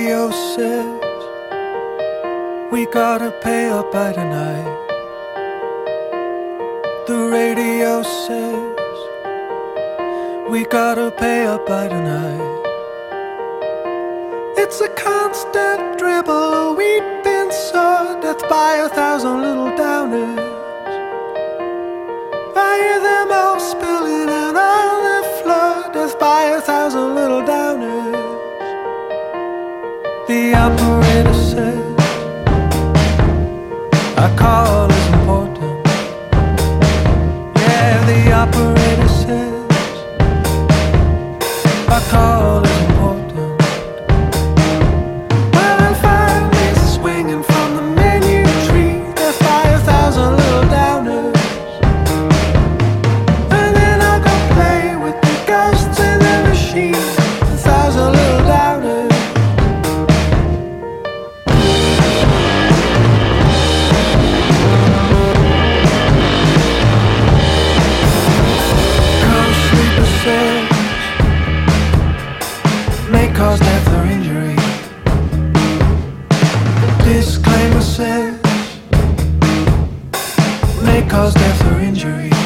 radio says we gotta pay up by tonight. The radio says we gotta pay up by tonight. It's a constant dribble, we've been saw death by 1,000 little downers. I hear them all spilling out on the floor, death by 1,000 little downers. The operator says our call is important. Yeah, the operator says our call is important. Well, I'm finally swinging from the menu tree, death by 1,000 little downers. And then I'll go play with the ghosts in the machine, 1,000 little downers. May cause death or injury. Disclaimer says may cause death or injury.